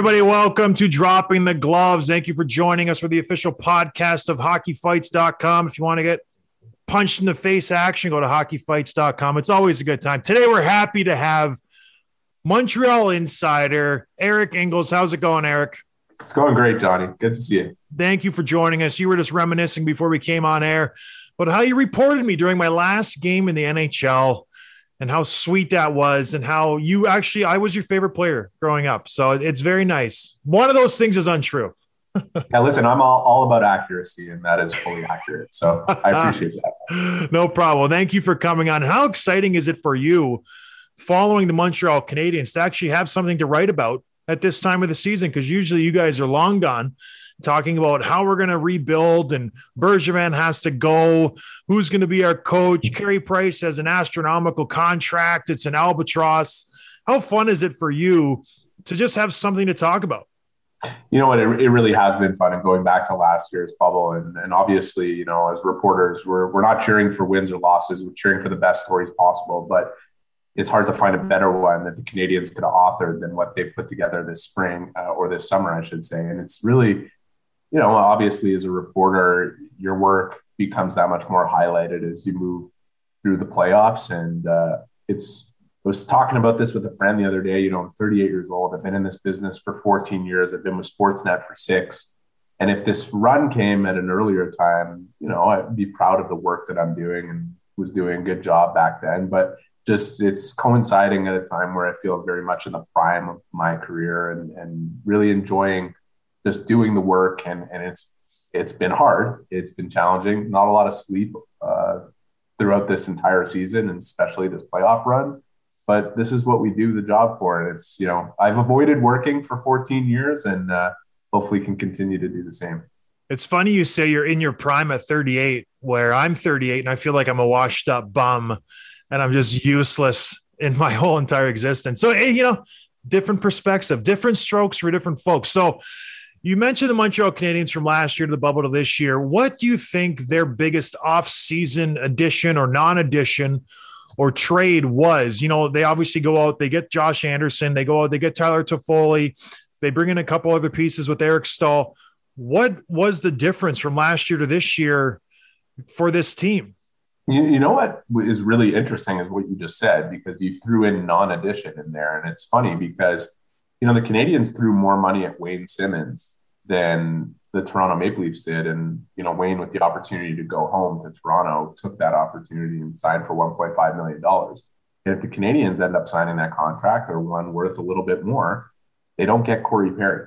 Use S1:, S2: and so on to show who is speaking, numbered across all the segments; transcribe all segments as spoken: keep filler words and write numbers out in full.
S1: everybody. Welcome to Dropping the Gloves. Thank you for joining us for the official podcast of hockey fights dot com. If you want to get punched in the face action, go to hockey fights dot com. It's always a good time. Today, we're happy to have Montreal insider Eric Engels. How's it going, Eric?
S2: It's going great, Johnny. Good to see you.
S1: Thank you for joining us. You were just reminiscing before we came on air, but how you reported me during my last game in the N H L and how sweet that was, and how you actually, I was your favorite player growing up. So it's very nice. One of those things is untrue.
S2: Yeah, listen, I'm all, all about accuracy, and that is fully accurate. So I appreciate that.
S1: No problem. Well, thank you for coming on. How exciting is it for you following the Montreal Canadiens to actually have something to write about at this time of the season? Because usually you guys are long gone, talking about how we're going to rebuild and Bergevin has to go. Who's going to be our coach? Carey Price has an astronomical contract. It's an albatross. How fun is it for you to just have something to talk about?
S2: You know what? It, it really has been fun. And going back to last year's bubble, and, and obviously, you know, as reporters, we're, we're not cheering for wins or losses. We're cheering for the best stories possible. But it's hard to find a better one that the Canadiens could have authored than what they put together this spring uh, or this summer, I should say. And it's really, you know, obviously as a reporter, your work becomes that much more highlighted as you move through the playoffs. And uh, it's, I was talking about this with a friend the other day. You know, I'm thirty-eight years old. I've been in this business for fourteen years. I've been with Sportsnet for six. And if this run came at an earlier time, you know, I'd be proud of the work that I'm doing and was doing a good job back then. But just it's coinciding at a time where I feel very much in the prime of my career and, and really enjoying just doing the work. And, and it's, it's been hard. It's been challenging, not a lot of sleep uh, throughout this entire season, and especially this playoff run. But this is what we do the job for. And it's, you know, I've avoided working for fourteen years and uh, hopefully can continue to do the same.
S1: It's funny you say you're in your prime at thirty-eight, where I'm thirty-eight and I feel like I'm a washed up bum and I'm just useless in my whole entire existence. So, you know, different perspective, different strokes for different folks. So you mentioned the Montreal Canadiens from last year to the bubble to this year. What do you think their biggest off-season addition or non-addition or trade was? You know, they obviously go out, they get Josh Anderson, they go out, they get Tyler Toffoli, they bring in a couple other pieces with Eric Staal. What was the difference from last year to this year for this team?
S2: You, you know what is really interesting is what you just said, because you threw in non-addition in there. And it's funny because, you know, the Canadiens threw more money at Wayne Simmonds than the Toronto Maple Leafs did. And, you know, Wayne, with the opportunity to go home to Toronto, took that opportunity and signed for one point five million dollars. And if the Canadiens end up signing that contract, or one worth a little bit more, they don't get Corey Perry.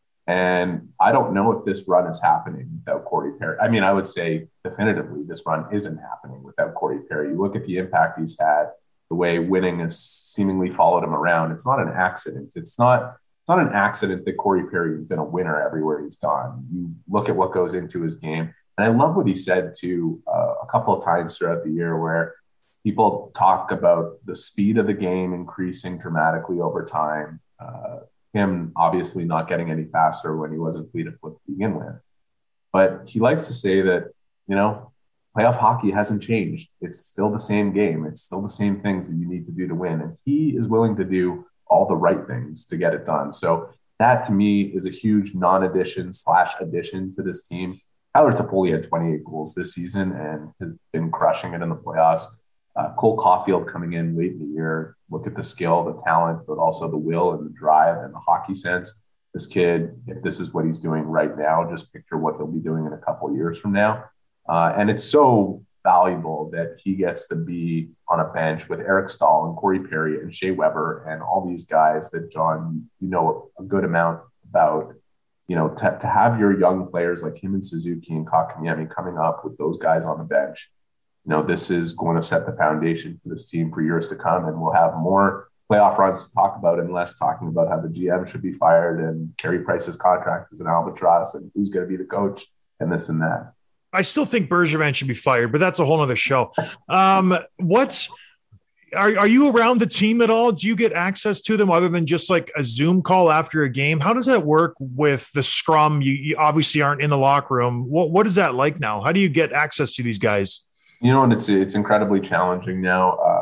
S2: And I don't know if this run is happening without Corey Perry. I mean, I would say definitively this run isn't happening without Corey Perry. You look at the impact he's had, the way winning has seemingly followed him around. It's not an accident. It's not, it's not an accident that Corey Perry has been a winner everywhere he's gone. You look at what goes into his game. And I love what he said too uh, a couple of times throughout the year, where people talk about the speed of the game increasing dramatically over time. Uh, him obviously not getting any faster when he wasn't fleet of foot to begin with. But he likes to say that, you know, playoff hockey hasn't changed. It's still the same game. It's still the same things that you need to do to win. And he is willing to do all the right things to get it done. So that to me is a huge non-addition slash addition to this team. Tyler Toffoli had twenty-eight goals this season and has been crushing it in the playoffs. Uh, Cole Caulfield coming in late in the year. Look at the skill, the talent, but also the will and the drive and the hockey sense. This kid, if this is what he's doing right now, just picture what he'll be doing in a couple of years from now. Uh, and it's so valuable that he gets to be on a bench with Eric Staal and Corey Perry and Shea Weber and all these guys that, John, you know a good amount about. You know, to, to have your young players like him and Suzuki and Kotkaniemi coming up with those guys on the bench, you know, this is going to set the foundation for this team for years to come. And we'll have more playoff runs to talk about and less talking about how the G M should be fired and Carey Price's contract is an albatross and who's going to be the coach and this and that.
S1: I still think Bergevin should be fired, but that's a whole other show. Um, what's are, are you around the team at all? Do you get access to them other than just like a Zoom call after a game? How does that work with the scrum? You, you obviously aren't in the locker room. What, what is that like now? How do you get access to these guys?
S2: You know, and it's, it's incredibly challenging now. Um,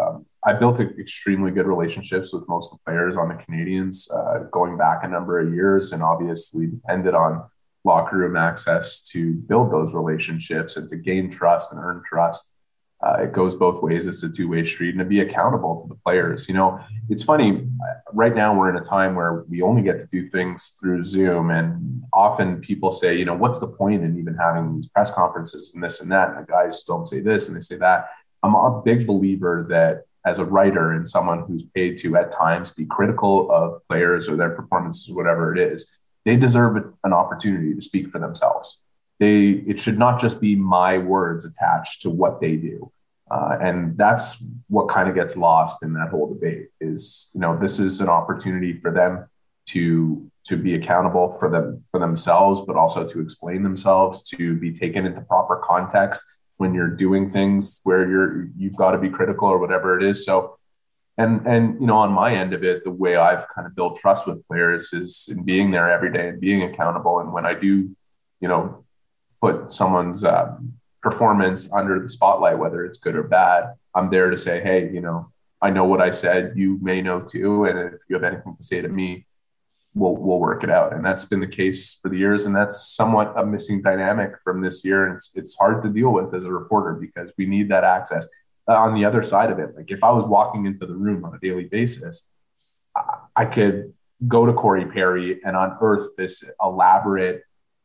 S2: I built extremely good relationships with most of the players on the Canadians, uh, going back a number of years, and obviously depended on locker room access to build those relationships and to gain trust and earn trust. Uh, it goes both ways. It's a two-way street, and to be accountable to the players. You know, it's funny. Right now, we're in a time where we only get to do things through Zoom, and often people say, you know, what's the point in even having these press conferences and this and that? And the guys don't say this and they say that. I'm a big believer that as a writer and someone who's paid to at times be critical of players or their performances, whatever it is, they deserve an opportunity to speak for themselves. They, it should not just be my words attached to what they do. Uh, and that's what kind of gets lost in that whole debate is, you know, this is an opportunity for them to, to be accountable for them, for themselves, but also to explain themselves, to be taken into proper context when you're doing things where you're, you've got to be critical or whatever it is. So, and, and, you know, on my end of it, the way I've kind of built trust with players is in being there every day and being accountable. And when I do, you know, put someone's um, performance under the spotlight, whether it's good or bad, I'm there to say, hey, you know, I know what I said, you may know too. And if you have anything to say to me, we'll, we'll work it out. And that's been the case for the years. And that's somewhat a missing dynamic from this year. And it's, it's hard to deal with as a reporter because we need that access. Uh, on the other side of it, like if I was walking into the room on a daily basis, I, I could go to Corey Perry and unearth this elaborate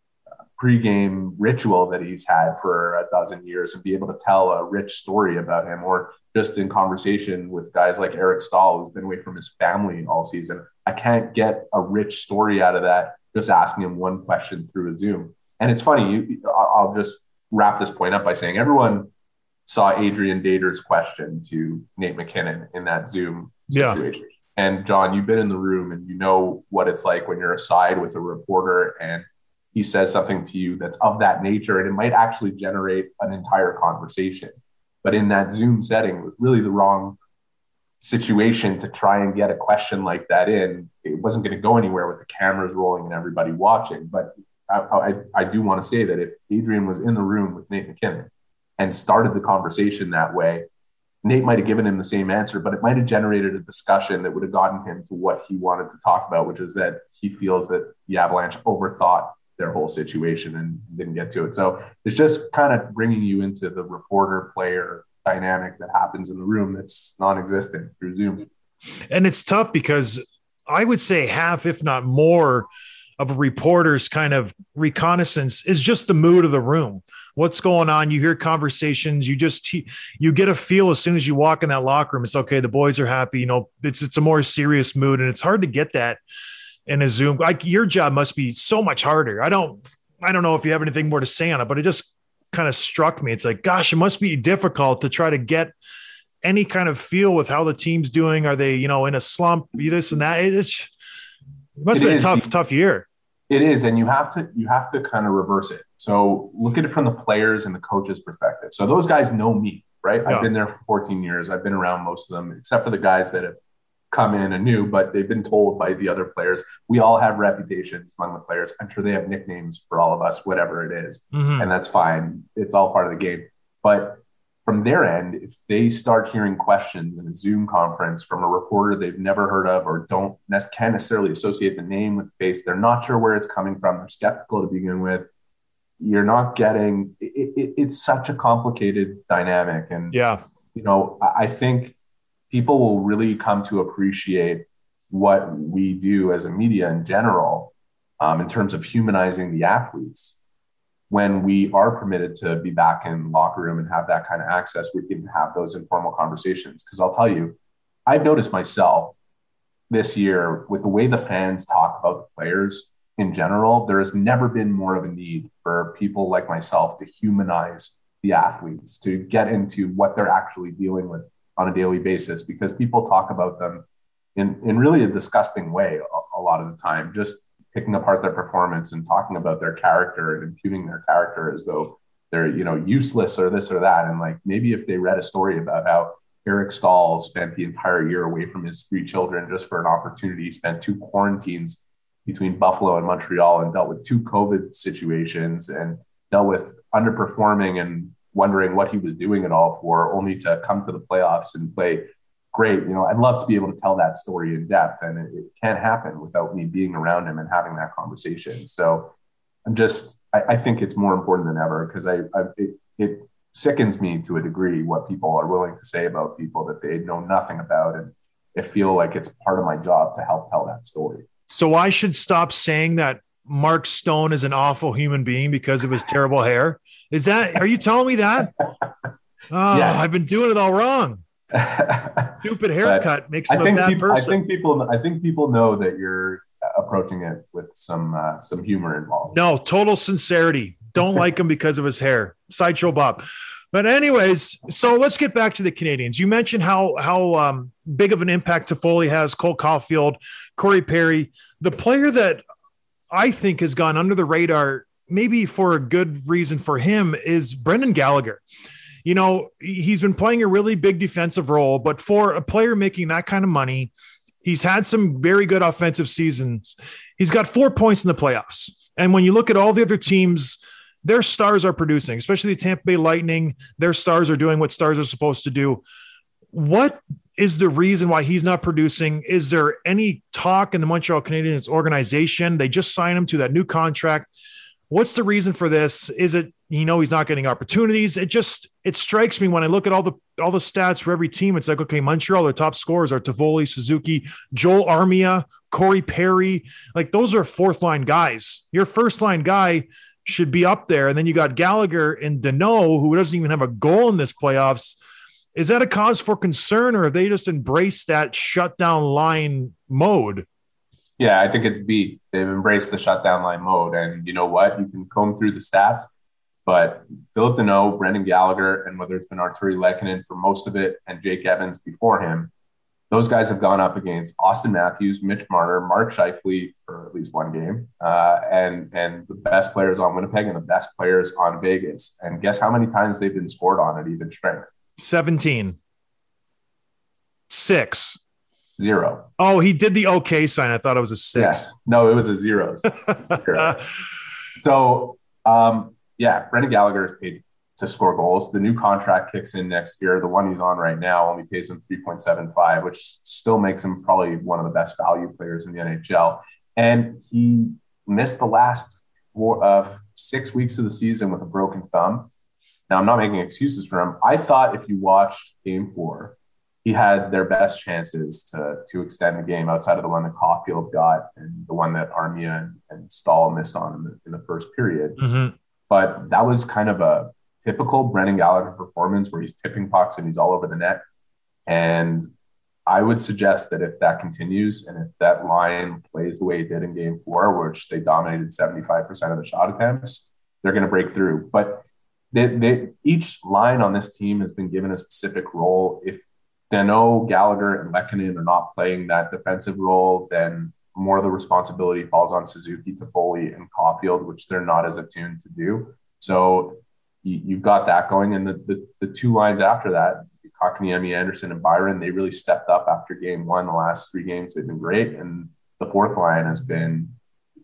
S2: pregame ritual that he's had for a dozen years and be able to tell a rich story about him, or just in conversation with guys like Eric Staal, who's been away from his family all season. I can't get a rich story out of that just asking him one question through a Zoom. And it's funny, you, I'll just wrap this point up by saying everyone saw Adrian Dater's question to Nate MacKinnon in that Zoom situation. Yeah. And John, you've been in the room and you know what it's like when you're aside with a reporter and he says something to you that's of that nature, and it might actually generate an entire conversation. But in that Zoom setting, it was really the wrong situation to try and get a question like that in. It wasn't going to go anywhere with the cameras rolling and everybody watching. But I, I, I do want to say that if Adrian was in the room with Nate MacKinnon and started the conversation that way, Nate might have given him the same answer, but it might have generated a discussion that would have gotten him to what he wanted to talk about, which is that he feels that the Avalanche overthought their whole situation and didn't get to it. So it's just kind of bringing you into the reporter player dynamic that happens in the room that's non-existent through Zoom.
S1: And it's tough because I would say half, if not more, of a reporter's kind of reconnaissance is just the mood of the room. What's going on? You hear conversations. You just, you get a feel as soon as you walk in that locker room. It's okay. The boys are happy. You know, it's, it's a more serious mood, and it's hard to get that in a Zoom. Like your job must be so much harder. I don't, I don't know if you have anything more to say on it, but it just kind of struck me. It's like, gosh, it must be difficult to try to get any kind of feel with how the team's doing. Are they, you know, in a slump, this and that? It's, it must it be is. a tough, tough year.
S2: It is. And you have to, you have to kind of reverse it. So look at it from the players and the coaches' perspective. So those guys know me, right? Yeah. I've been there for fourteen years. I've been around most of them, except for the guys that have come in anew, but they've been told by the other players. We all have reputations among the players. I'm sure they have nicknames for all of us, whatever it is. Mm-hmm. And that's fine. It's all part of the game. But from their end, if they start hearing questions in a Zoom conference from a reporter they've never heard of or don't can't necessarily associate the name with the face, they're not sure where it's coming from, they're skeptical to begin with, you're not getting it, it, it's such a complicated dynamic. And
S1: yeah,
S2: you know, I think people will really come to appreciate what we do as a media in general, um, in terms of humanizing the athletes. When we are permitted to be back in the locker room and have that kind of access, we can have those informal conversations. Because I'll tell you, I've noticed myself this year with the way the fans talk about the players in general, there has never been more of a need for people like myself to humanize the athletes, to get into what they're actually dealing with on a daily basis, because people talk about them in, in really a disgusting way a, a lot of the time, just picking apart their performance and talking about their character and imputing their character as though they're, you know, useless or this or that. And like, maybe if they read a story about how Eric Staal spent the entire year away from his three children just for an opportunity, he spent two quarantines between Buffalo and Montreal and dealt with two COVID situations and dealt with underperforming and wondering what he was doing it all for, only to come to the playoffs and play great. You know, I'd love to be able to tell that story in depth, and it, it can't happen without me being around him and having that conversation. So I'm just, I, I think it's more important than ever because I, I it, it sickens me to a degree what people are willing to say about people that they know nothing about, and I feel like it's part of my job to help tell that story.
S1: So I should stop saying that Mark Stone is an awful human being because of his terrible hair. Is that, are you telling me that? Oh, yes. I've been doing it all wrong. Stupid haircut makes him
S2: I think
S1: a bad
S2: people,
S1: person.
S2: I think people, I think people know that you're approaching it with some, uh, some humor involved.
S1: No, total sincerity. Don't like him because of his hair. Sideshow Bob. But anyways, so let's get back to the Canadians. You mentioned how how um, big of an impact Toffoli has, Cole Caulfield, Corey Perry. The player that I think has gone under the radar, maybe for a good reason for him, is Brendan Gallagher. You know, he's been playing a really big defensive role, but for a player making that kind of money, he's had some very good offensive seasons. He's got four points in the playoffs. And when you look at all the other teams, their stars are producing, especially the Tampa Bay Lightning. Their stars are doing what stars are supposed to do. What is the reason why he's not producing? Is there any talk in the Montreal Canadiens organization? They just signed him to that new contract. What's the reason for this? Is it, you know, he's not getting opportunities? It just, it strikes me when I look at all the, all the stats for every team. It's like, okay, Montreal, their top scorers are Toffoli, Suzuki, Joel Armia, Corey Perry. Like those are fourth line guys. Your first line guy should be up there. And then you got Gallagher and Danault, who doesn't even have a goal in this playoffs. Is that a cause for concern, or have they just embraced that shutdown line mode?
S2: Yeah, I think it's B. They've embraced the shutdown line mode. And you know what? You can comb through the stats, but Philip Danault, Brendan Gallagher, and whether it's been Artturi Lehkonen for most of it and Jake Evans before him, those guys have gone up against Austin Matthews, Mitch Marner, Mark Scheifele for at least one game, uh, and and the best players on Winnipeg and the best players on Vegas. And guess how many times they've been scored on at even strength? seventeen.
S1: Six.
S2: Zero.
S1: Oh, he did the okay sign. I thought it was a six.
S2: Yeah. No, it was a zero. So, um, yeah, Brendan Gallagher is paid to score goals. The new contract kicks in next year. The one he's on right now only pays him three point seven five, which still makes him probably one of the best value players in the N H L. And he missed the last four, uh, six weeks of the season with a broken thumb. Now, I'm not making excuses for him. I thought if you watched game four, he had their best chances to, to extend the game outside of the one that Caulfield got and the one that Armia and, and Stahl missed on in the, in the first period.
S1: Mm-hmm.
S2: But that was kind of a typical Brendan Gallagher performance where he's tipping pucks and he's all over the net. And I would suggest that if that continues and if that line plays the way it did in game four, which they dominated seventy-five percent of the shot attempts, they're going to break through. But they, they, each line on this team has been given a specific role. If Danault, Gallagher, and Lehkonen are not playing that defensive role, then more of the responsibility falls on Suzuki, Toffoli, and Caulfield, which they're not as attuned to do. So you, you've got that going. And the, the, the two lines after that, Kotkaniemi, Anderson, and Byron, they really stepped up after game one. The last three games, they've been great. And the fourth line has been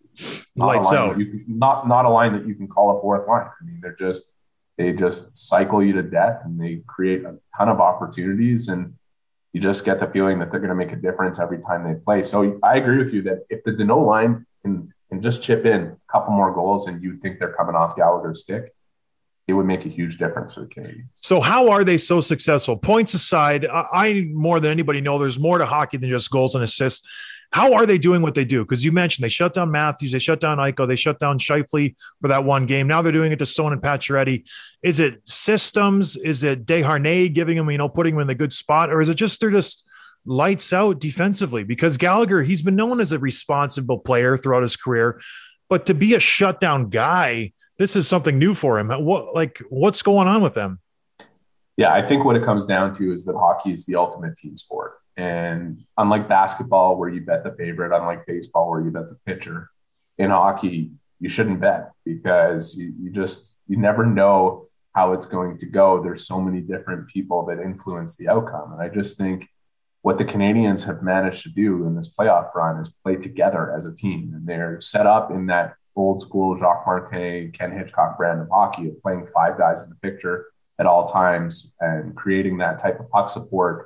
S2: not
S1: lights
S2: a line
S1: out.
S2: that you can, not, not a line that you can call a fourth line. I mean, they're just, they just cycle you to death and they create a ton of opportunities. And you just get the feeling that they're going to make a difference every time they play. So I agree with you that if the Danault line can, can just chip in a couple more goals and you think they're coming off Gallagher's stick, it would make a huge difference for the Canadiens.
S1: So how are they so successful? Points aside, I more than anybody know there's more to hockey than just goals and assists. How are they doing what they do? Because you mentioned they shut down Matthews, they shut down Eichel, they shut down Scheifele for that one game. Now they're doing it to Stone and Pacioretty. Is it systems? Is it Desharnais giving them, you know, putting them in the good spot? Or is it just they're just lights out defensively? Because Gallagher, he's been known as a responsible player throughout his career, but to be a shutdown guy, this is something new for him. What, like, what's going on with them?
S2: Yeah, I think what it comes down to is that hockey is the ultimate team sport. And unlike basketball, where you bet the favorite, unlike baseball, where you bet the pitcher, in hockey, you shouldn't bet because you, you just, you never know how it's going to go. There's so many different people that influence the outcome. And I just think what the Canadiens have managed to do in this playoff run is play together as a team. And they're set up in that old school Jacques Martin, Ken Hitchcock brand of hockey of playing five guys in the picture at all times and creating that type of puck support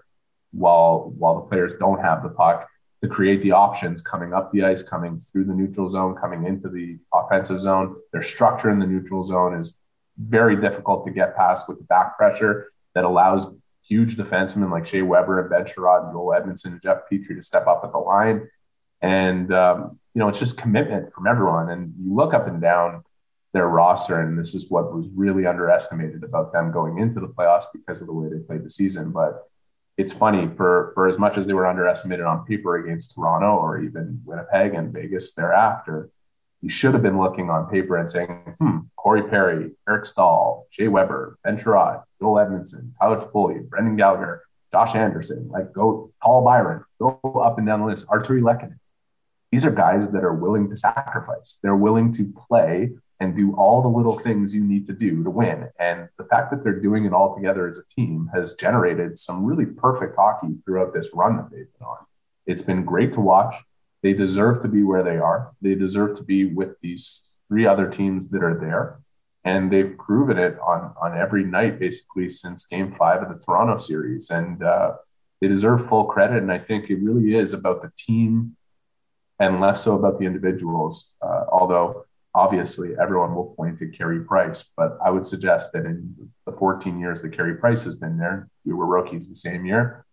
S2: while while the players don't have the puck, to create the options coming up the ice, coming through the neutral zone, coming into the offensive zone. Their structure in the neutral zone is very difficult to get past with the back pressure that allows huge defensemen like Shea Weber and Ben Sherrod and Joel Edmondson and Jeff Petrie to step up at the line. And, um, you know, it's just commitment from everyone. And you look up and down their roster, and this is what was really underestimated about them going into the playoffs because of the way they played the season. But it's funny, for, for as much as they were underestimated on paper against Toronto or even Winnipeg and Vegas thereafter, you should have been looking on paper and saying, hmm, Corey Perry, Eric Stahl, Shea Weber, Ben Sherrod, Joel Edmondson, Tyler Toffoli, Brendan Gallagher, Josh Anderson, like go Paul Byron, go up and down the list, Arturi Lehkonen. These are guys that are willing to sacrifice. They're willing to play and do all the little things you need to do to win. And the fact that they're doing it all together as a team has generated some really perfect hockey throughout this run that they've been on. It's been great to watch. They deserve to be where they are. They deserve to be with these three other teams that are there. And they've proven it on, on every night, basically, since game five of the Toronto series. And uh, they deserve full credit. And I think it really is about the team and less so about the individuals. Uh, although, obviously, everyone will point to Carey Price. But I would suggest that in the fourteen years that Carey Price has been there, we were rookies the same year.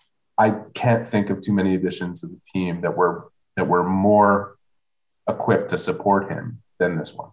S2: I can't think of too many additions to the team that were that were more equipped to support him than this one.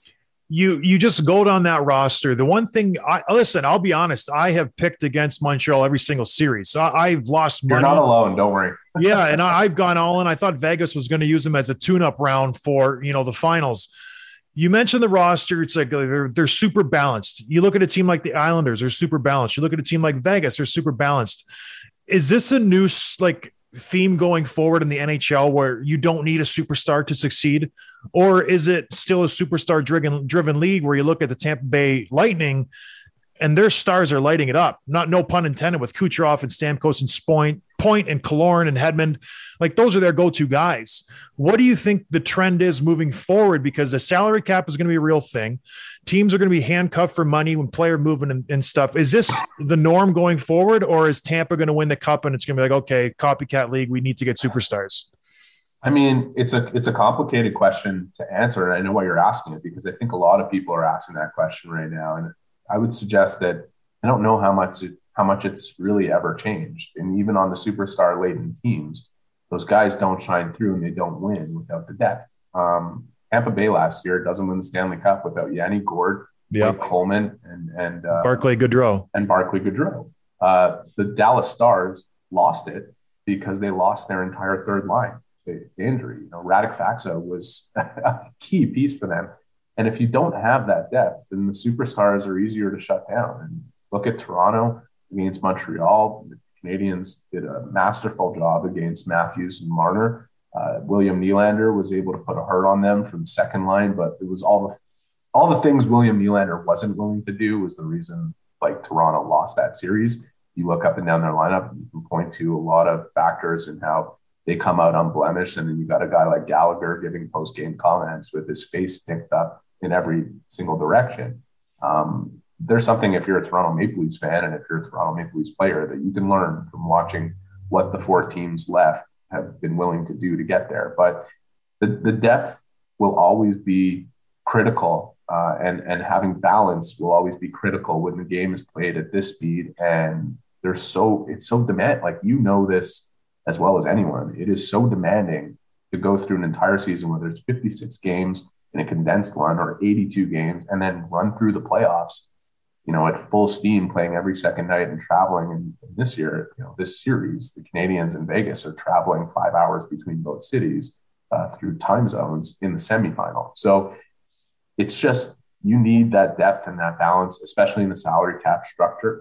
S1: You you just go down that roster. The one thing, I listen, I'll be honest, I have picked against Montreal every single series. So I, I've lost money.
S2: You're not alone, don't worry.
S1: Yeah, and I, I've gone all in. I thought Vegas was going to use him as a tune-up round for, you know, the finals. You mentioned the roster. It's like they're, they're super balanced. You look at a team like the Islanders, they're super balanced. You look at a team like Vegas, they're super balanced. Is this a new, like, theme going forward in the N H L where you don't need a superstar to succeed? Or is it still a superstar driven driven league where you look at the Tampa Bay Lightning and their stars are lighting it up? Not, no pun intended, with Kucherov and Stamkos and Point, Point and Killorn and Hedman. Like, those are their go-to guys. What do you think the trend is moving forward? Because the salary cap is going to be a real thing. Teams are going to be handcuffed for money when player movement and, and stuff. Is this the norm going forward, or is Tampa going to win the cup and it's going to be like, okay, copycat league, we need to get superstars?
S2: I mean, it's a it's a complicated question to answer, and I know why you're asking it, because I think a lot of people are asking that question right now. And I would suggest that I don't know how much it, how much it's really ever changed. And even on the superstar laden teams, those guys don't shine through and they don't win without the depth. Um, Tampa Bay last year doesn't win the Stanley Cup without Yanni Gourde,
S1: yep.
S2: Blake Coleman, and and uh,
S1: Barclay Goodrow
S2: and Barclay Goodrow. Uh, the Dallas Stars lost it because they lost their entire third line to injury. You know, Radek Faksa was a key piece for them. And if you don't have that depth, then the superstars are easier to shut down. And look at Toronto against Montreal. The Canadians did a masterful job against Matthews and Marner. Uh, William Nylander was able to put a hurt on them from the second line, but it was all the all the things William Nylander wasn't willing to do was the reason, like, Toronto lost that series. You look up and down their lineup, and you can point to a lot of factors in how they come out unblemished, and then you got a guy like Gallagher giving post-game comments with his face sticked up in every single direction. Um, there's something, if you're a Toronto Maple Leafs fan and if you're a Toronto Maple Leafs player, that you can learn from watching what the four teams left have been willing to do to get there. But the, the depth will always be critical, uh, and, and having balance will always be critical when the game is played at this speed. And there's so, it's so demand, like, you know this as well as anyone. It is so demanding to go through an entire season, whether it's fifty-six games in a condensed one or eighty-two games, and then run through the playoffs, you know, at full steam, playing every second night and traveling. And this year, you know, this series, the Canadians and Vegas are traveling five hours between both cities uh, through time zones in the semifinal. So it's just, you need that depth and that balance, especially in the salary cap structure.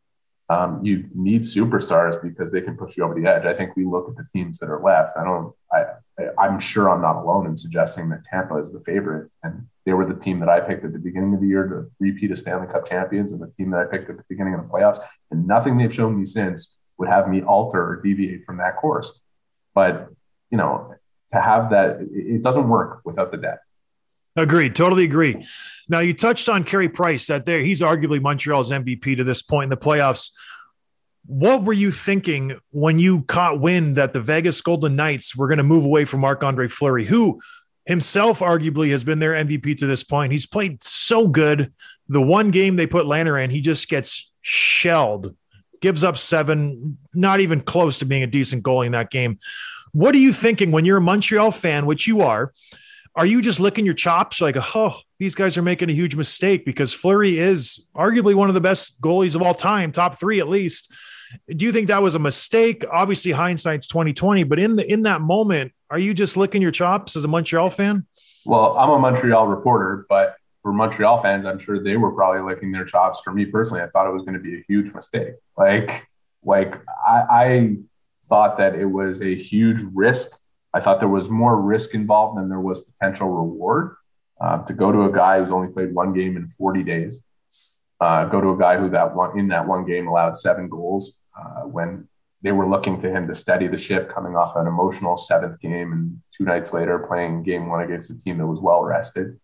S2: Um, you need superstars because they can push you over the edge. I think we look at the teams that are left. I don't, I, I'm sure I'm not alone in suggesting that Tampa is the favorite. And they were the team that I picked at the beginning of the year to repeat as Stanley Cup champions, and the team that I picked at the beginning of the playoffs. And nothing they've shown me since would have me alter or deviate from that course. But, you know, to have that, it doesn't work without the depth.
S1: Agreed. Totally agree. Now, you touched on Carey Price, that there he's arguably Montreal's M V P to this point in the playoffs. What were you thinking when you caught wind that the Vegas Golden Knights were going to move away from Marc-Andre Fleury, who himself arguably has been their M V P to this point? He's played so good. The one game they put Lanner in, he just gets shelled, gives up seven, not even close to being a decent goalie in that game. What are you thinking when you're a Montreal fan, which you are? Are you just licking your chops like, oh, these guys are making a huge mistake? Because Fleury is arguably one of the best goalies of all time, top three at least. Do you think that was a mistake? Obviously, hindsight's twenty twenty, but in the in that moment, are you just licking your chops as a Montreal fan?
S2: Well, I'm a Montreal reporter, but for Montreal fans, I'm sure they were probably licking their chops. For me personally, I thought it was going to be a huge mistake. Like, like I, I thought that it was a huge risk. I thought there was more risk involved than there was potential reward. Uh, to go to a guy who's only played one game in forty days, uh, go to a guy who that one in that one game allowed seven goals uh, when they were looking to him to steady the ship, coming off an emotional seventh game, and two nights later playing game one against a team that was well rested.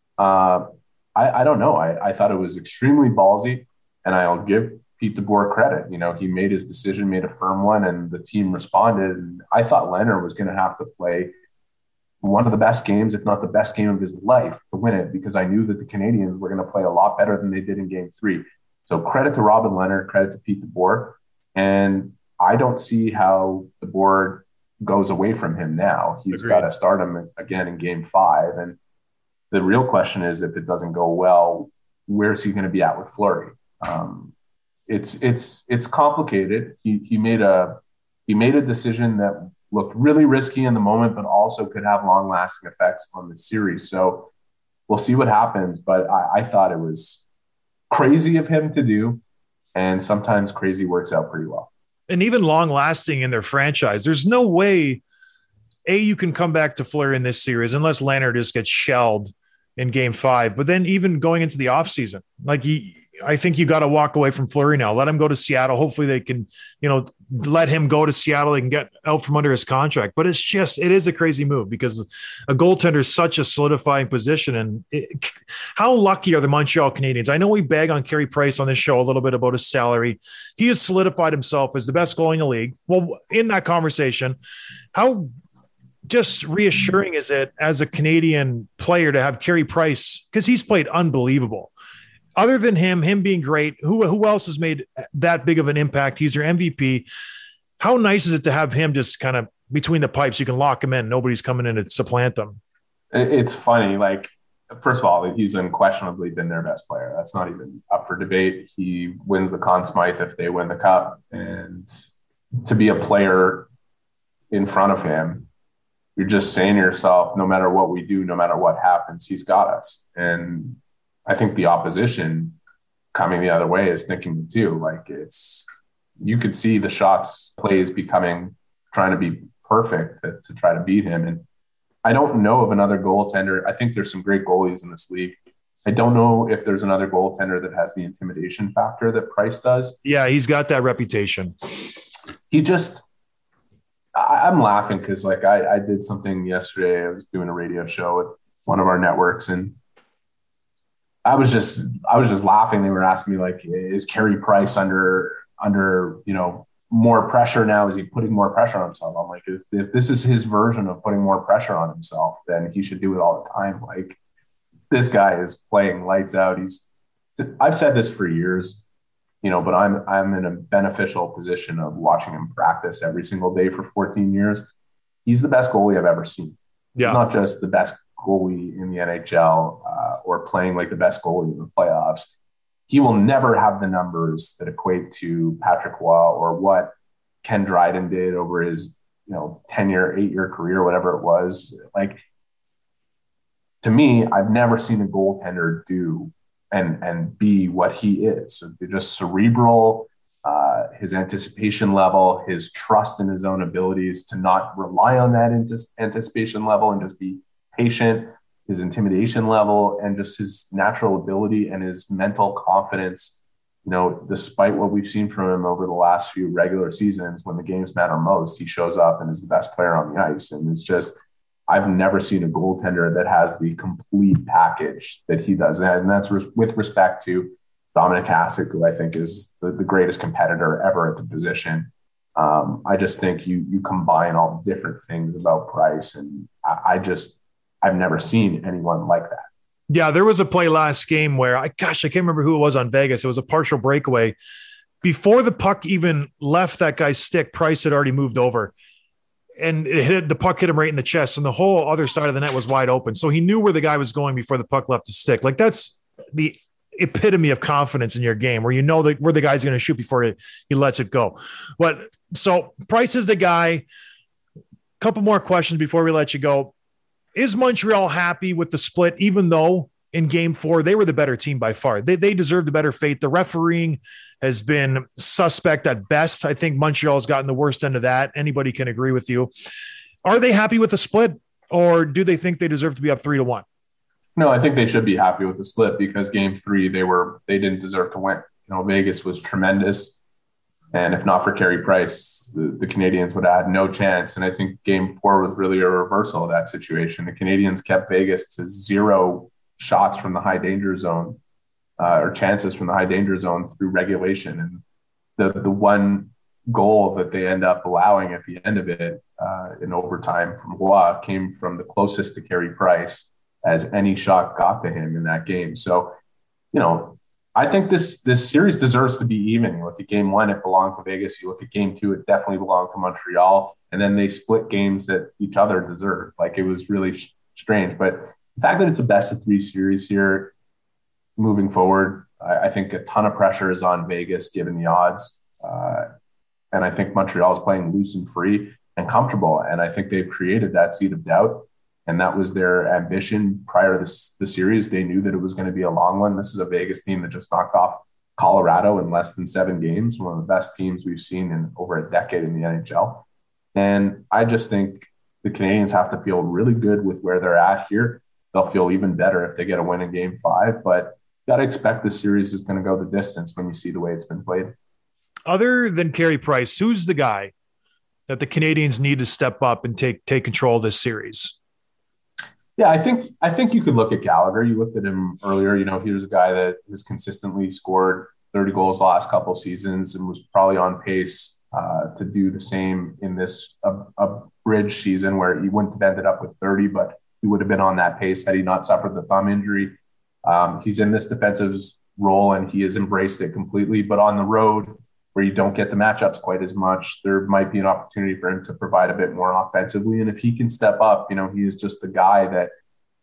S2: Uh, I, I don't know. I, I thought it was extremely ballsy, and I'll give Pete DeBoer credit. You know, he made his decision, made a firm one, and the team responded. And I thought Leonard was going to have to play one of the best games, if not the best game of his life, to win it, because I knew that the Canadiens were going to play a lot better than they did in game three. So credit to Robin Leonard, credit to Pete DeBoer. And I don't see how the board goes away from him now. He's Agreed. Got to start him again in game five. And the real question is, if it doesn't go well, where's he going to be at with Fleury? Um, it's it's it's complicated. He he made a he made a decision that looked really risky in the moment, but also could have long-lasting effects on the series. So we'll see what happens. But I, I thought it was crazy of him to do, and sometimes crazy works out pretty well.
S1: And even long-lasting in their franchise, there's no way, A, you can come back to Fleury in this series unless Leonard just gets shelled in game five. But then even going into the offseason, like he, I think you got to walk away from Fleury now. Let him go to Seattle. Hopefully they can, you know, let him go to Seattle. They can get out from under his contract. But it's just, it is a crazy move because a goaltender is such a solidifying position. And it, how lucky are the Montreal Canadiens? I know we bag on Carey Price on this show a little bit about his salary. He has solidified himself as the best goalie in the league. Well, in that conversation, how just reassuring is it as a Canadian player to have Carey Price, because he's played unbelievable. Other than him, him being great, who who else has made that big of an impact? He's your M V P. How nice is it to have him just kind of between the pipes? You can lock him in. Nobody's coming in to supplant them.
S2: It's funny. Like, first of all, he's unquestionably been their best player. That's not even up for debate. He wins the Conn Smythe if they win the cup. And to be a player in front of him, you're just saying to yourself, no matter what we do, no matter what happens, he's got us. And I think the opposition coming the other way is thinking too. Like, it's, you could see the shots plays becoming, trying to be perfect to, to try to beat him. And I don't know of another goaltender. I think there's some great goalies in this league. I don't know if there's another goaltender that has the intimidation factor that Price does.
S1: Yeah, he's got that reputation.
S2: He just, I, I'm laughing because like I, I did something yesterday. I was doing a radio show with one of our networks, and I was just, I was just laughing. They were asking me like, is Carey Price under, under, you know, more pressure now? Is he putting more pressure on himself? I'm like, if, if this is his version of putting more pressure on himself, then he should do it all the time. Like, this guy is playing lights out. He's, I've said this for years, you know, but I'm, I'm in a beneficial position of watching him practice every single day for fourteen years. He's the best goalie I've ever seen. Yeah. He's not just the best goalie in the N H L uh, or playing like the best goalie in the playoffs. He will never have the numbers that equate to Patrick Roy or what Ken Dryden did over his, you know, ten year, eight year career, whatever it was. Like, to me, I've never seen a goaltender do and, and be what he is. So they're just cerebral, uh, his anticipation level, his trust in his own abilities to not rely on that anticipation level and just be patient, his intimidation level, and just his natural ability and his mental confidence. You know, despite what we've seen from him over the last few regular seasons, when the games matter most, he shows up and is the best player on the ice. And it's just, I've never seen a goaltender that has the complete package that he does. And that's res- with respect to Dominic Hasek, who I think is the, the greatest competitor ever at the position. Um, I just think you you combine all the different things about Price, and I, I just I've never seen anyone like that.
S1: Yeah, there was a play last game where I gosh, I can't remember who it was on Vegas. It was a partial breakaway. Before the puck even left that guy's stick, Price had already moved over. And it hit the puck hit him right in the chest, and the whole other side of the net was wide open. So he knew where the guy was going before the puck left the stick. Like that's the epitome of confidence in your game, where you know that where the guy's going to shoot before he, he lets it go. But so Price is the guy. Couple more questions before we let you go. Is Montreal happy with the split, even though in game four they were the better team by far? They they deserved a better fate. The refereeing has been suspect at best. I think Montreal's gotten the worst end of that. Anybody can agree with you. Are they happy with the split, or do they think they deserve to be up three to one?
S2: No, I think they should be happy with the split because game three, they were, they didn't deserve to win. You know, Vegas was tremendous. And if not for Carey Price, the, the Canadians would have had no chance. And I think game four was really a reversal of that situation. The Canadians kept Vegas to zero shots from the high danger zone. Uh, or chances from the high danger zone through regulation. And the the one goal that they end up allowing at the end of it uh, in overtime from Roy came from the closest to Carey Price as any shot got to him in that game. So, you know, I think this this series deserves to be even. You look at game one, it belonged to Vegas. You look at game two, it definitely belonged to Montreal. And then they split games that each other deserved. Like it was really sh- strange. But the fact that it's a best of three series here, moving forward, I, I think a ton of pressure is on Vegas given the odds. Uh, and I think Montreal is playing loose and free and comfortable. And I think they've created that seed of doubt. And that was their ambition prior to this, the series. They knew that it was going to be a long one. This is a Vegas team that just knocked off Colorado in less than seven games, one of the best teams we've seen in over a decade in the N H L. And I just think the Canadians have to feel really good with where they're at here. They'll feel even better if they get a win in game five. But got to expect this series is going to go the distance when you see the way it's been played.
S1: Other than Carey Price, who's the guy that the Canadians need to step up and take take control of this series?
S2: Yeah, I think I think you could look at Gallagher. You looked at him earlier. You know, he was a guy that has consistently scored thirty goals the last couple of seasons and was probably on pace uh, to do the same in this a, a bridge season where he wouldn't have ended up with thirty, but he would have been on that pace had he not suffered the thumb injury. Um, he's in this defensive role and he has embraced it completely, but on the road where you don't get the matchups quite as much, there might be an opportunity for him to provide a bit more offensively. And if he can step up, you know, he is just the guy that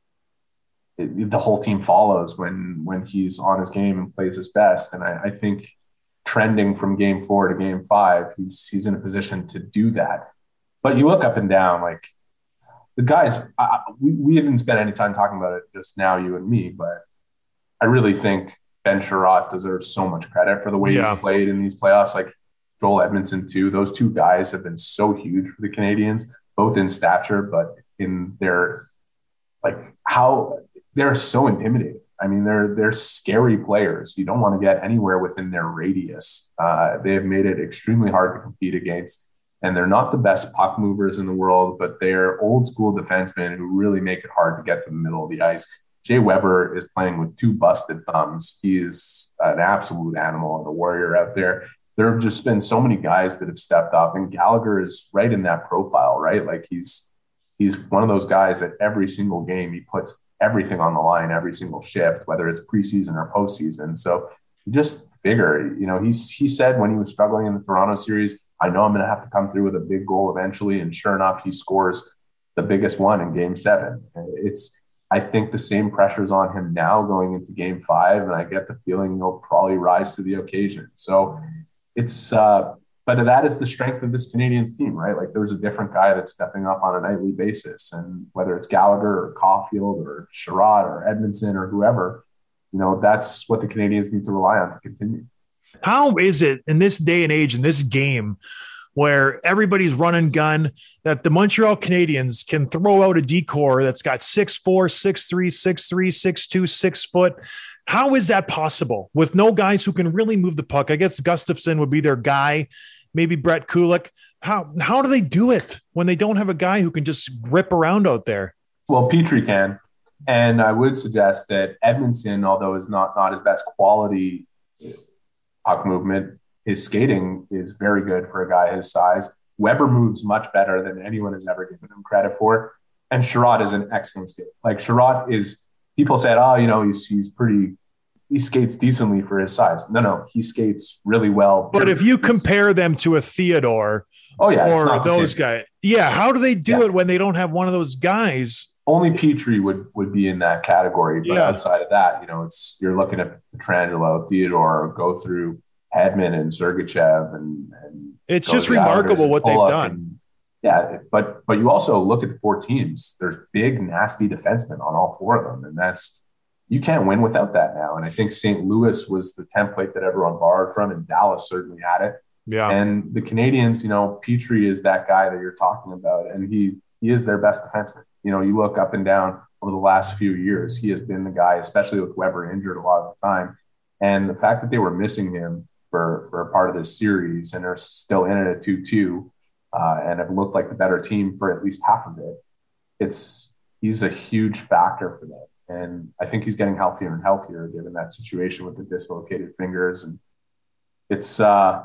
S2: it, the whole team follows when, when he's on his game and plays his best. And I, I think trending from game four to game five, he's, he's in a position to do that. But you look up and down, like, the guys, I, we, we didn't spend any time talking about it just now, you and me, but I really think Ben Sherratt deserves so much credit for the way yeah. he's played in these playoffs. Like Joel Edmondson too. Those two guys have been so huge for the Canadians, both in stature, but in their, like how they're so intimidating. I mean, they're, they're scary players. You don't want to get anywhere within their radius. Uh, they have made it extremely hard to compete against. And they're not the best puck movers in the world, but they're old school defensemen who really make it hard to get to the middle of the ice. Jay Weber is playing with two busted thumbs. He is an absolute animal and a warrior out there. There have just been so many guys that have stepped up, and Gallagher is right in that profile, right? Like he's he's one of those guys that every single game he puts everything on the line, every single shift, whether it's preseason or postseason. So you just figure, you know, he's he said when he was struggling in the Toronto series, I know I'm going to have to come through with a big goal eventually. And sure enough, he scores the biggest one in game seven. It's, I think the same pressure's on him now going into game five. And I get the feeling he'll probably rise to the occasion. So it's, uh, but that is the strength of this Canadians team, right? Like there's a different guy that's stepping up on a nightly basis. And whether it's Gallagher or Caulfield or Sherratt or Edmondson or whoever, you know, that's what the Canadians need to rely on to continue.
S1: How is it in this day and age, in this game, where everybody's run and gun, that the Montreal Canadiens can throw out a decor that's got six four, six three, six three, six two, six foot? How is that possible with no guys who can really move the puck? I guess Gustafsson would be their guy, maybe Brett Kulik. How how do they do it when they don't have a guy who can just rip around out there?
S2: Well, Petrie can. And I would suggest that Edmondson, although is not, not his best quality puck movement. His skating is very good for a guy his size. Weber moves much better than anyone has ever given him credit for. And Sherratt is an excellent skater. Like Sherratt is, people said, oh, you know, he's, he's pretty, he skates decently for his size. No, no, he skates really well.
S1: But if you compare them to a Theodore,
S2: oh yeah,
S1: or those guys, yeah, how do they do
S2: yeah.
S1: it when they don't have one of those guys?
S2: Only Petrie would would be in that category, but
S1: yeah.
S2: outside of that, you know, it's you're looking at Pietrangelo, Theodore, go through Hedman and Sergachev, and, and
S1: it's just remarkable what they've done.
S2: And, yeah, but but you also look at the four teams. There's big, nasty defensemen on all four of them, and that's you can't win without that now. And I think Saint Louis was the template that everyone borrowed from, and Dallas certainly had it.
S1: Yeah,
S2: and the Canadians, you know, Petrie is that guy that you're talking about, and he he is their best defenseman. You know, you look up and down over the last few years, he has been the guy, especially with Weber injured a lot of the time. And the fact that they were missing him for, for a part of this series and are still in it at two two uh, and have looked like the better team for at least half of it, it's he's a huge factor for them. And I think he's getting healthier and healthier given that situation with the dislocated fingers. And it's, uh,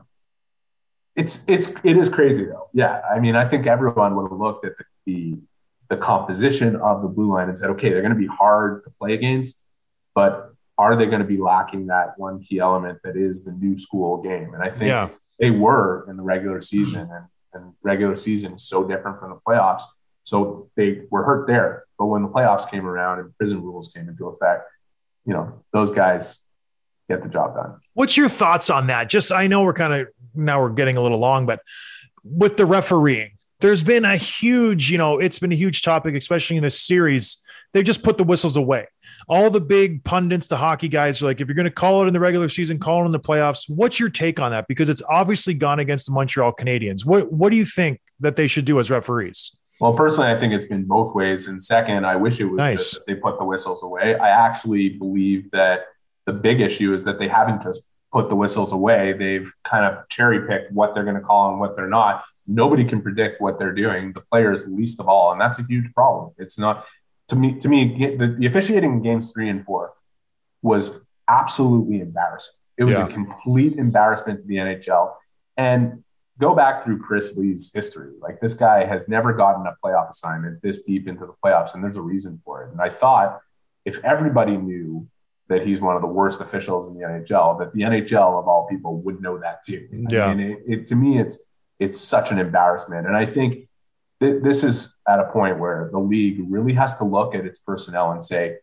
S2: it's, it's, it is crazy though. Yeah. I mean, I think everyone would have looked at the, the the composition of the blue line and said, okay, they're going to be hard to play against, but are they going to be lacking that one key element that is the new school game? And I think
S1: yeah.
S2: they were in the regular season, and, and regular season is so different from the playoffs. So they were hurt there. But when the playoffs came around and prison rules came into effect, you know, those guys get the job done.
S1: What's your thoughts on that? Just, I know we're kind of, now we're getting a little long, but with the refereeing, there's been a huge, you know, it's been a huge topic, especially in this series. They just put the whistles away. All the big pundits, the hockey guys are like, if you're going to call it in the regular season, call it in the playoffs. What's your take on that? Because it's obviously gone against the Montreal Canadiens. What What do you think that they should do as referees?
S2: Well, personally, I think it's been both ways. And second, I wish it was
S1: nice.
S2: just that they put the whistles away. I actually believe that the big issue is that they haven't just put the whistles away. They've kind of cherry picked what they're going to call and what they're not. Nobody can predict what they're doing, the players least of all, and that's a huge problem. It's not to me. To me, the, the officiating in games three and four was absolutely embarrassing. It was yeah. a complete embarrassment to the N H L. And go back through Chris Lee's history. Like, this guy has never gotten a playoff assignment this deep into the playoffs, and there's a reason for it. And I thought if everybody knew that he's one of the worst officials in the N H L, that the N H L of all people would know that too.
S1: Yeah.
S2: I mean, it, it, to me, it's it's such an embarrassment. And I think th- this is at a point where the league really has to look at its personnel and say,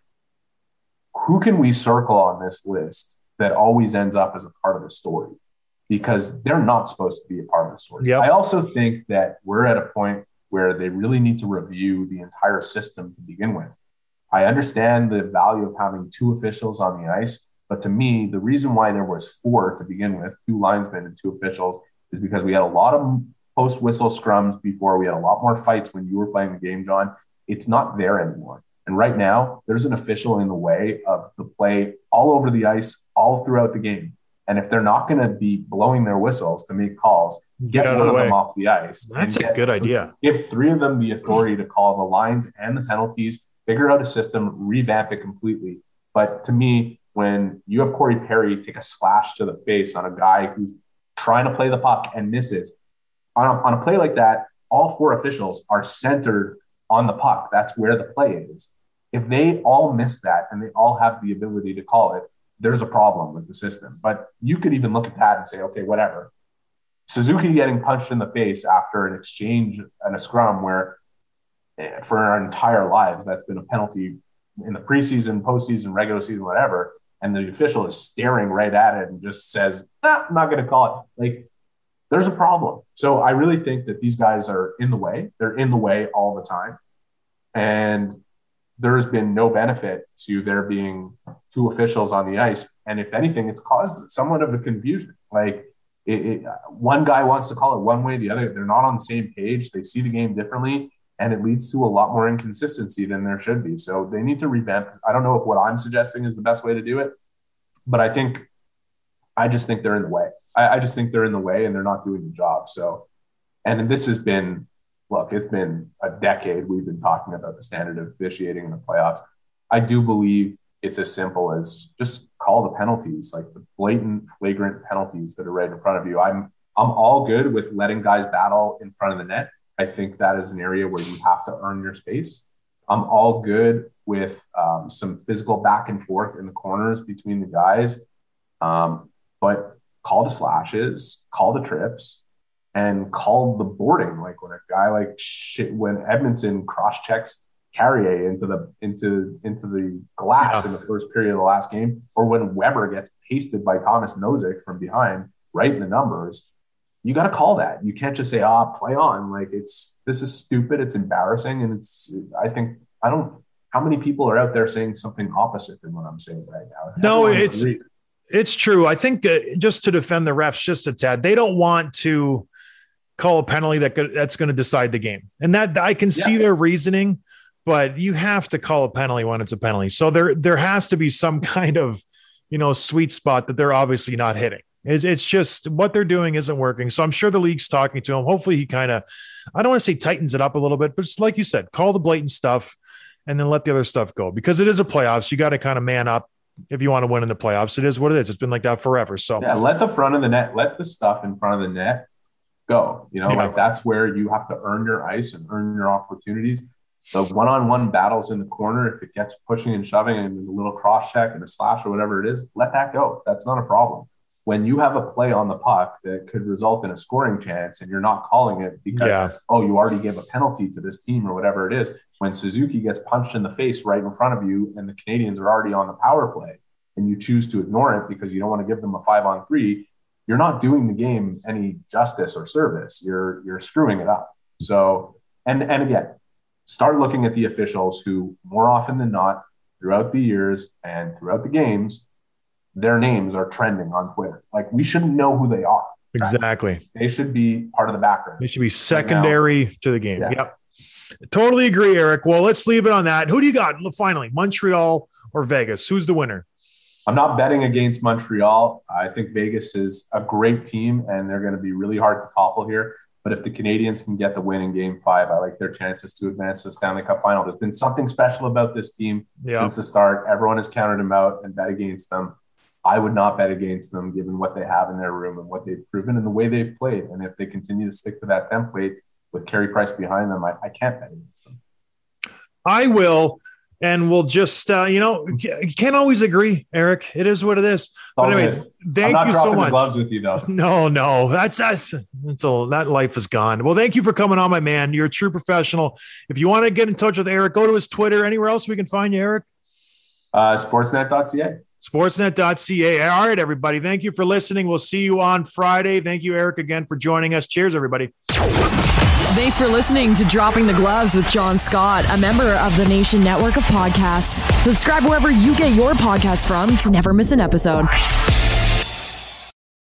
S2: who can we circle on this list that always ends up as a part of the story? Because they're not supposed to be a part of the story.
S1: Yep.
S2: I also think that we're at a point where they really need to review the entire system to begin with. I understand the value of having two officials on the ice, but to me, the reason why there was four to begin with, two linesmen and two officials, is because we had a lot of post-whistle scrums before. We had a lot more fights when you were playing the game, John. It's not there anymore. And right now, there's an official in the way of the play all over the ice, all throughout the game. And if they're not going to be blowing their whistles to make calls, get, get one of, the of them off the ice.
S1: That's a
S2: get,
S1: good idea.
S2: Give three of them the authority to call the lines and the penalties, figure out a system, revamp it completely. But to me, when you have Corey Perry take a slash to the face on a guy who's trying to play the puck and misses, on a, on a play like that, all four officials are centered on the puck. That's where the play is. If they all miss that and they all have the ability to call it, there's a problem with the system. But you could even look at that and say, okay, whatever. Suzuki getting punched in the face after an exchange and a scrum where for our entire lives, that's been a penalty in the preseason, postseason, regular season, whatever. And the official is staring right at it and just says, ah, I'm not going to call it. Like, there's a problem. So I really think that these guys are in the way. They're in the way all the time. And there has been no benefit to there being two officials on the ice. And if anything, it's caused somewhat of a confusion. Like, it, it, one guy wants to call it one way, the other, they're not on the same page. They see the game differently, and it leads to a lot more inconsistency than there should be. So they need to revamp. I don't know if what I'm suggesting is the best way to do it, but I think, I just think they're in the way. I, I just think they're in the way and they're not doing the job. So, and this has been, look, it's been a decade we've been talking about the standard of officiating in the playoffs. I do believe it's as simple as just call the penalties, like the blatant, flagrant penalties that are right in front of you. I'm I'm all good with letting guys battle in front of the net. I think that is an area where you have to earn your space. I'm all good with um, some physical back and forth in the corners between the guys. Um, but call the slashes, call the trips, and call the boarding. Like when a guy like shit, when Edmondson cross checks Carrier into the into into the glass yeah. in the first period of the last game, or when Weber gets pasted by Thomas Nozick from behind, right in the numbers, you got to call that. You can't just say, "Ah, play on." Like it's this is stupid. It's embarrassing, and it's. I think I don't. How many people are out there saying something opposite than what I'm saying right now?
S1: No, Everyone it's agrees. It's true. I think uh, just to defend the refs just a tad, they don't want to call a penalty that could, that's going to decide the game, and that I can yeah. see their reasoning. But you have to call a penalty when it's a penalty. So there, there has to be some kind of, you know, sweet spot that they're obviously not hitting. It, it's just what they're doing isn't working. So I'm sure the league's talking to him. Hopefully he kind of, I don't want to say tightens it up a little bit, but just like you said, call the blatant stuff and then let the other stuff go, because it is a playoffs. You got to kind of man up if you want to win in the playoffs. It is what it is. It's been like that forever. So
S2: yeah, let the front of the net, let the stuff in front of the net go. You know, yeah. like that's where you have to earn your ice and earn your opportunities. The one-on-one battles in the corner, if it gets pushing and shoving and a little cross check and a slash or whatever it is, let that go. That's not a problem. When you have a play on the puck that could result in a scoring chance and you're not calling it because, yeah. oh, you already gave a penalty to this team or whatever it is, when Suzuki gets punched in the face right in front of you and the Canadians are already on the power play and you choose to ignore it because you don't want to give them a five on three, you're not doing the game any justice or service. You're, you're screwing it up. So, and, and again, start looking at the officials who more often than not throughout the years and throughout the games, their names are trending on Twitter. Like we shouldn't know who they are.
S1: Exactly.
S2: Right? They should be part of the background.
S1: They should be secondary right to the game. Yeah. Yep. Totally agree, Eric. Well, let's leave it on that. Who do you got finally? Montreal or Vegas? Who's the winner?
S2: I'm not betting against Montreal. I think Vegas is a great team and they're going to be really hard to topple here. But if the Canadians can get the win in game five, I like their chances to advance to the Stanley Cup final. There's been something special about this team yeah. since the start. Everyone has counted them out and bet against them. I would not bet against them given what they have in their room and what they've proven and the way they've played. And if they continue to stick to that template with Carey Price behind them, I, I can't bet against them.
S1: I will. And we'll just, uh, you know, you can't always agree, Eric. It is what it is. But anyways, thank you so much.
S2: The gloves with you, though.
S1: No, no, that's that's that's all. That life is gone. Well, thank you for coming on, my man. You're a true professional. If you want to get in touch with Eric, go to his Twitter. Anywhere else we can find you, Eric?
S2: Uh, sportsnet dot c a.
S1: sportsnet dot c a. All right, everybody. Thank you for listening. We'll see you on Friday. Thank you, Eric, again for joining us. Cheers, everybody.
S3: Thanks for listening to Dropping the Gloves with John Scott, a member of the Nation Network of Podcasts. Subscribe wherever you get your podcasts from to never miss an episode.